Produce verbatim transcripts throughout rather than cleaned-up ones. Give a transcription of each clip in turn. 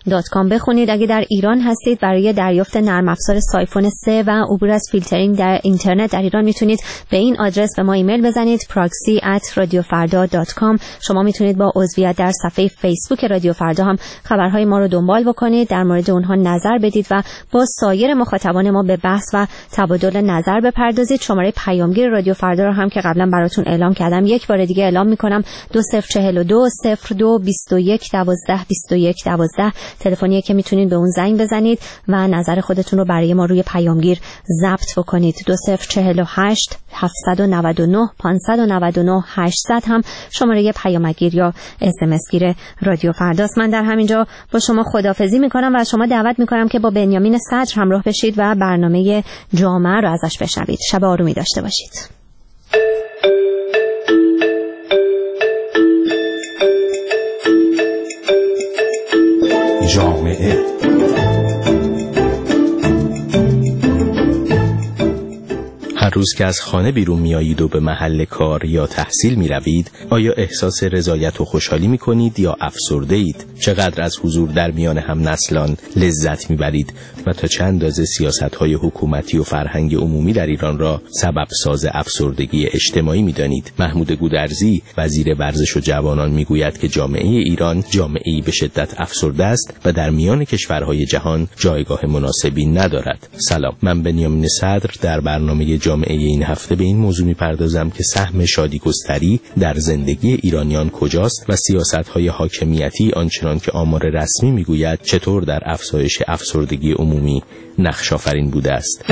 دات کام بخونید. اگه در ایران هستید برای دریافت نرم افزار سایفون سه و عبور از فیلترینگ در اینترنت در ایران میتونید به این آدرس به ما ایمیل بزنید پراکسی ات رادیو فردا دات کام. شما میتونید با عضویت در صفحه فیسبوک رادیو فردا هم خبرهای ما رو دنبال بکنید، در مورد اونها نظر بدید و با سایر مخاطبان ما به بحث و تبادل نظر بپردازید. شماره پیامگیر رادیو فردا رو هم که قبلا براتون اعلام کردم یک بار دیگه اعلام میکنم: دو صفر چهل و دو صفر دو بیست و یک دوازده بیست و یک دوازده. تلفنیه که میتونید به اون زنگ بزنید و نظر خودتون رو برای ما روی پیامگیر ضبط بکنید. دو صفر چهل و هشت هفتصد و نود و نه پانصد و نود و نه هشتصد هم شماره پیامگیر یا اس ام اس گیر رادیو فرداست. من در همینجا با شما خداحافظی میکنم و از شما دعوت میکنم که با بنیامین صدر همراه بشید و برنامه جامعه رو ازش بشنوید. شب آرومی داشته باشید. جامعه هر روز که از خانه بیرون میایید و به محل کار یا تحصیل می روید، آیا احساس رضایت و خوشحالی می کنید یا افسرده اید؟ چقدر از حضور در میان هم نسلان لذت می برید و تا چند اندازه سیاست های حکومتی و فرهنگ عمومی در ایران را سبب ساز افسردگی اجتماعی می دانید؟ محمود گودرزی وزیر ورزش و جوانان می گوید که جامعه ایران جامعه‌ای به شدت افسرده است و در میان کشورهای جهان جایگاه مناسبی ندارد. سلام، من بنیامین صدر در برنامه جامعه این هفته به این موضوع می‌پردازم که سهم شادی‌گستری در زندگی ایرانیان کجاست و سیاست‌های حاکمیتی آنچنان که آمار رسمی می‌گوید چطور در افزایش افسردگی عمومی نقش آفرین بوده است.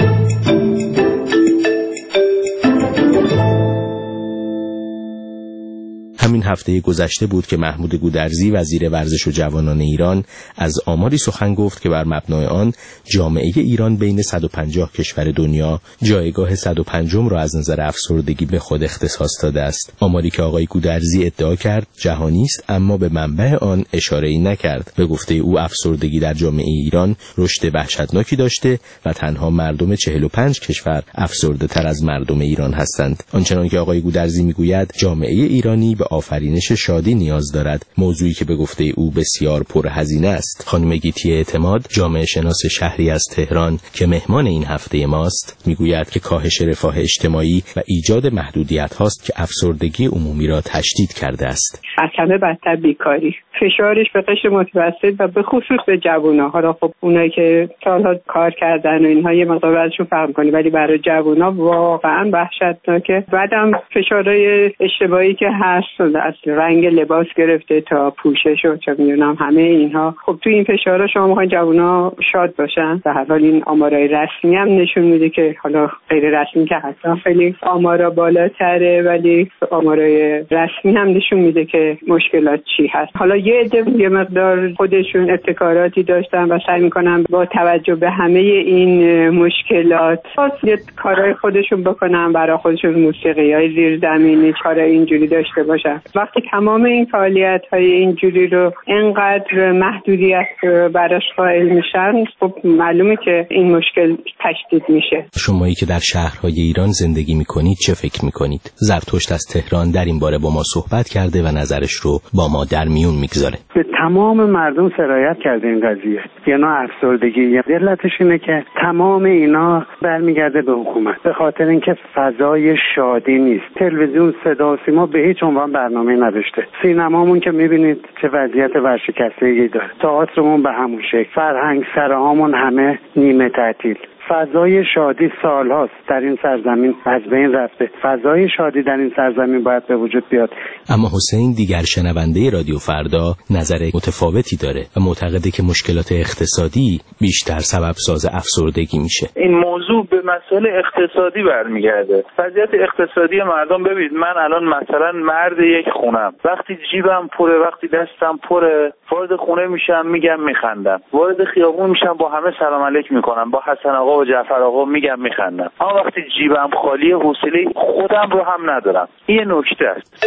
همین هفته گذشته بود که محمود گودرزی وزیر ورزش و جوانان ایران از آماری سخن گفت که بر مبنای آن جامعه ایران بین صد و پنجاه کشور دنیا جایگاه صد و پنجم را از نظر افسردگی به خود اختصاص داده است. آماری که آقای گودرزی ادعا کرد جهانی است اما به منبع آن اشاره‌ای نکرد. به گفته او افسردگی در جامعه ایران رشد وحشتناکی داشته و تنها مردم چهل و پنج کشور افسرده تر از مردم ایران هستند. آنچنان که آقای گودرزی میگوید جامعه ایرانی به آفرینش شادی نیاز دارد، موضوعی که به گفته او بسیار پرهزینه است. خانم گیتی اعتماد، جامعه شناس شهری از تهران که مهمان این هفته ماست، میگوید که کاهش رفاه اجتماعی و ایجاد محدودیت هاست که افسردگی عمومی را تشدید کرده است. از همه بدتر بیکاری، فشارش به قشر متوسط و به خصوص به جوونا. حالا خب اونایی که سالها کار کردن و اینها یه مقدار ازشون فهم کنی، ولی برای جوونا واقعا وحشتناکه. بعدم فشارهای اشتباهی که هست، از رنگ لباس گرفته تا پوشش و چه میدونم همه اینها. خب تو این فشارها شما میخواین جوونا شاد باشن. به هر حال این آمارای رسمی هم نشون میده که، حالا غیر رسمی که حتما خیلی آمارا بالاتره، ولی آمارای رسمی هم نشون میده که مشکلات چی هست. حالا یه عده یه مقدار خودشون ابتکاراتی داشتن و سعی میکنن با توجه به همه این مشکلات یه کارهای خودشون بکنن، برای خودشون موسیقی‌های زیرزمینی کارهای اینجوری داشته باشن. وقتی تمام این فعالیت‌های اینجوری رو انقدر محدودیت براش قائل میشن، خب معلومه که این مشکل تشدید میشه. شمایی که در شهرهای ایران زندگی میکنید چه فکر میکنید؟ زرتشت از تهران در این باره با ما صحبت کرده و نظرش رو با ما در میون میگذاره. به تمام مردم سرایت کرده این قضیه. یه نوع افسردگی. علتش اینه که تمام اینا برمیگرده به حکومت، به خاطر اینکه فضای شادی نیست. تلویزیون، صدا و سیما به هیچ عنوان برنامه نداشته. سینمامون که میبینید چه وضعیت ورشکستگی داره. تئاترمون به همون شکل. فرهنگ سراهامون همه نیمه تعطیل. فضای شادی سالهاست در این سرزمین از بین رفته. فضای شادی در این سرزمین باید به وجود بیاد. اما حسین، دیگر شنونده رادیو فردا، نظر متفاوتی داره و معتقده که مشکلات اقتصادی بیشتر سبب ساز افسردگی میشه. این موضوع به مسائل اقتصادی برمیگرده. وضعیت اقتصادی مردم، ببینید من الان مثلا مرد یک خونم، وقتی جیبم پره، وقتی دستم پره، وارد خونه میشم میگم میخندم، وارد خیابون میشم با همه سلام علیک میکنم، با حسن آقا و جعفر آقا میگم میخندم. اما وقتی جیبم خالی، حوصله خودم رو هم ندارم. این یه نکته است.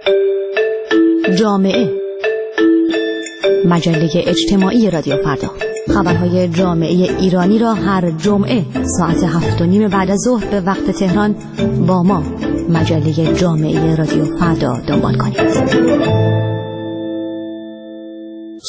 جامعه، مجله اجتماعی رادیو فردا. خبرهای جامعه ایرانی را هر جمعه ساعت هفت و نیم بعد از ظهر به وقت تهران با ما، مجله جامعه رادیو فردا، دنبال کنید.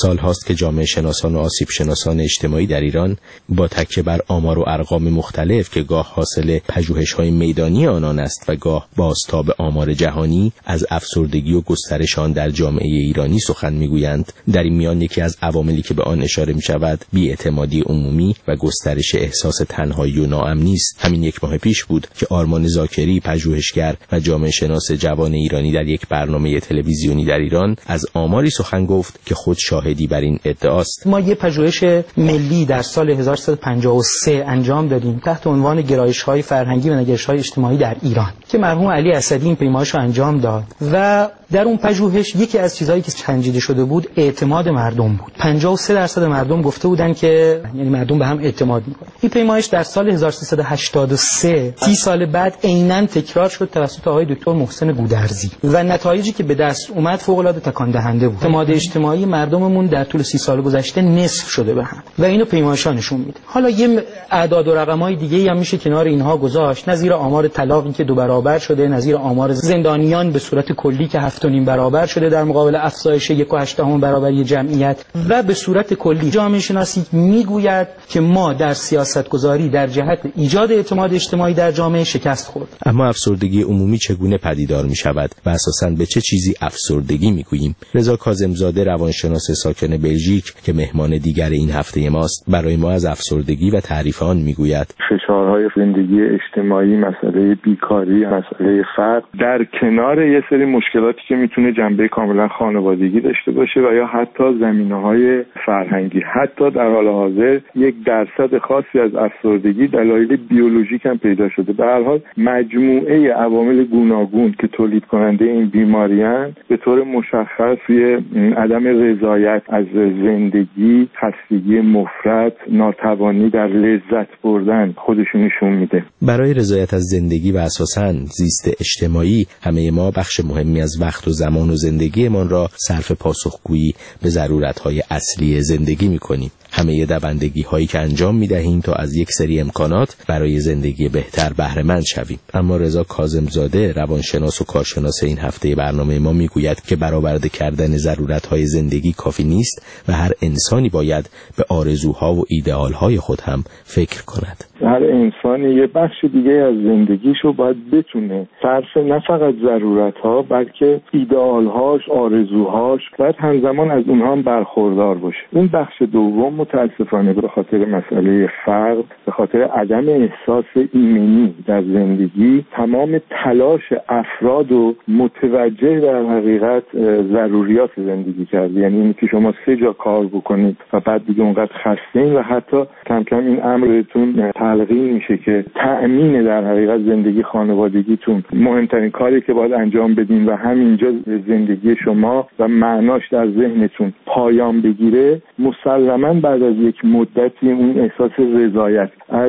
سالهاست که جامعه شناسان و آسیب شناسان اجتماعی در ایران با تکیه بر آمار و ارقام مختلف که گاه حاصل پژوهش‌های میدانی آنان است و گاه بازتاب آمار جهانی از افسردگی و گسترش آن در جامعه ایرانی سخن میگویند. در این میان یکی از عواملی که به آن اشاره می‌شود بی‌اعتمادی عمومی و گسترش احساس تنهایی و ناامنی است. همین یک ماه پیش بود که آرمان زاکری، پژوهشگر و جامعه شناس جوان ایرانی، در یک برنامه تلویزیونی در ایران از آماری سخن گفت که خود شاهدی بر این ادعاست. ما یک پژوهش ملی در سال هزار و سیصد و پنجاه و سه انجام دادیم تحت عنوان گرایش‌های فرهنگی و نگرش‌های اجتماعی در ایران که مرحوم علی اسدی این پیمایش رو انجام داد و در اون پژوهش یکی از چیزهایی که سنجیده شده بود اعتماد مردم بود. پنجاه و سه درصد مردم گفته بودن که یعنی مردم به هم اعتماد می‌کنن. این پیمایش در سال هزار و سیصد و هشتاد و سه سی سال بعد عیناً تکرار شد توسط آقای دکتر محسن گودرزی و نتایجی که به دست اومد فوق‌العاده تکان دهنده بود. اعتماد اجتماعی مردممون در طول سی سال گذشته نصف شده به هم و اینو پیمایش‌ها نشون میده. حالا یه اعداد و رقم‌های دیگه‌ای هم میشه کنار اینها گذاشت، نظیر آمار طلاقی که دو برابر شده، نظیر آمار زندانیان به صورت کلی که هفت و نیم برابر شده در مقابل افزایش یک و هشت دهم برابری جمعیت و به صورت کلی جامعه شناسی میگوید که ما در سیاست گذاری در جهت ایجاد اعتماد اجتماعی در جامعه شکست خورد. اما افسردگی عمومی چگونه پدیدار می شود و اساساً به چه چیزی افسردگی می گوییم؟ رضا کاظم‌زاده، روانشناس ساکن بلژیک که مهمان دیگر این هفته ماست، برای ما از افسردگی و تعریف آن می گوید. فشارهای زندگی اجتماعی، مسئله بیکاری، مسئله فقر، در کنار یه سری مشکلاتی که میتونه جنبه کاملا خانوادگی داشته باشه و یا حتی زمینه‌های فرهنگی. حتی در حال حاضر یک درصد خاصی از افسردگی دلایل بیولوژیک هم پیدا شده. به هر حال مجموعه عوامل گوناگون که تولید کننده این بیماری‌اند به طور مشخص روی عدم رضایت از زندگی، خستگی مفرط، ناتوانی در لذت بردن خودشون نشون میده. برای رضایت از زندگی و اساساً زیست اجتماعی همه ما بخش مهمی از وقت و زمان و زندگیمان را صرف پاسخگویی به ضرورت‌های اصلی زندگی می‌کنیم. همه دوندگی هایی که انجام می‌دهیم تا از یک سری امکانات برای زندگی بهتر بهره مند شویم. اما رضا کاظم‌زاده، روانشناس و کارشناس این هفته برنامه ما، میگوید که برآورده کردن ضرورت‌های زندگی کافی نیست و هر انسانی باید به آرزوها و ایدئال‌های خود هم فکر کند. هر انسانی یه بخش دیگه از زندگیشو باید بتونه صرف نه فقط ضرورت‌ها بلکه ایدئال‌هاش، آرزوهاش باید همزمان از اونها هم برخوردار باشه. این بخش دوم متاسفانه به خاطر مسئله فقر، به خاطر عدم احساس ایمنی در زندگی، تمام تلاش افراد و متوجه در حقیقت ضروریات زندگی کرده. یعنی اینکه که شما سه جا کار بکنید و بعد دیگه اونقدر خسته‌این و حتی کم کم این امرتون تلقین میشه که تأمین در حقیقت زندگی خانوادگیتون مهمترین کاری که باید انجام بدین و همینجا زندگی شما و معناش در ذهنتون پایان بگیره. مسلماً بعد از یک مدتی اون احساس رضایت از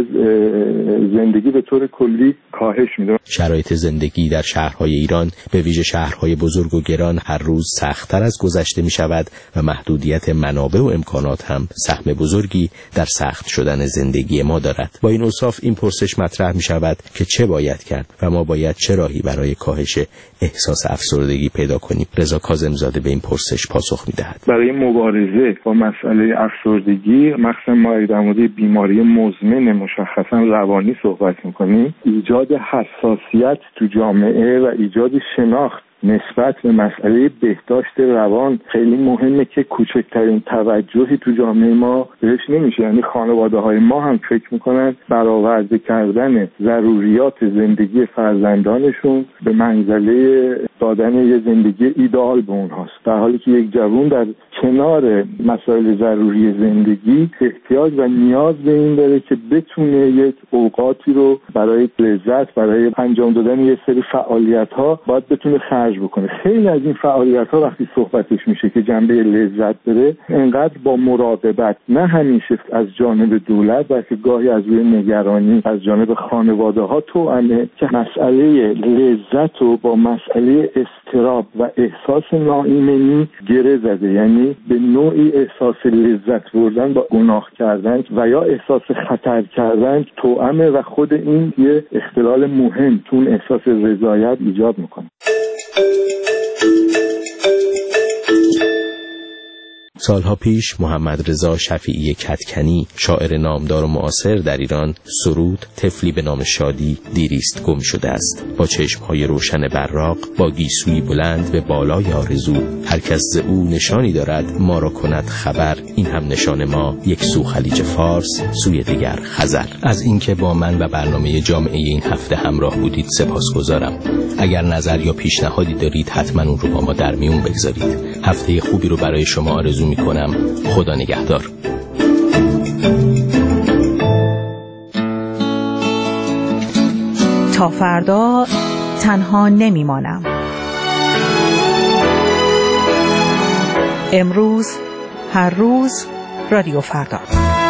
زندگی به طور کلی کاهش میده. شرایط زندگی در شهرهای ایران به ویژه شهرهای بزرگ و گران هر روز سخت‌تر از گذشته می شود و محدودیت منابع و امکانات هم سهم بزرگی در سخت شدن زندگی ما دارد. با این اوصاف این پرسش مطرح می شود که چه باید کرد و ما باید چه راهی برای کاهش احساس افسردگی پیدا کنیم. رضا کاظم‌زاده به این پرسش پاسخ می دهد. برای مبارزه با مسئله افسردگی، مخصوصا ما در مورد بیماری مزمن مشخصا روانی صحبت می‌کنیم، ایجاد حساسیت تو جامعه و ایجاد شناخت نسبت به مسئله بهداشت روان خیلی مهمه که کوچکترین توجهی تو جامعه ما بهش نمیشه. یعنی خانواده های ما هم فکر میکنن برآورده کردن ضروریات زندگی فرزندانشون به منزله دادن یه زندگی ایدئال به اونهاست، در حالی که یک جوان در کنار مسائل ضروری زندگی احتیاج و نیاز به این داره که بتونه یک اوقاتی رو برای لذت، برای انجام دادن یه سری فعالیت ها باید بتونه خرج بکنه. خیلی از این فعالیت ها وقتی صحبتش میشه که جنبه لذت داره، انقدر با مراقبت، نه همیشه از جانب دولت بلکه گاهی از روی نگرانی از جانب خانواده ها توأمه که مسئله لذت رو با مسئله اضطراب و احساس ناایمنی گره زده. یعنی به نوعی احساس لذت بردن با گناه کردن و یا احساس خطر کردن توأمه و خود این یه اختلال مهم تو اون احساس رضایت ایجاد میکنه. سالها پیش محمد رضا شفیعی کدکنی، شاعر نامدار و معاصر در ایران، سرود طفلی به نام شادی دیریست گم شده است. با چشمهای روشن براق، با گیسوی بلند به بالای آرزو، هر کس ز او نشانی دارد ما را کند خبر. این هم نشان ما، یک سو خلیج فارس، سوی دیگر خزر. از اینکه با من و برنامه جامعه این هفته همراه بودید سپاسگزارم. اگر نظر یا پیشنهادی دارید حتما اون رو با ما در میون بگذارید. هفته خوبی رو برای شما آرزو میکنم. خدا نگهدار. تا فردا تنها نمیمانم. امروز، هر روز، رادیو فردا.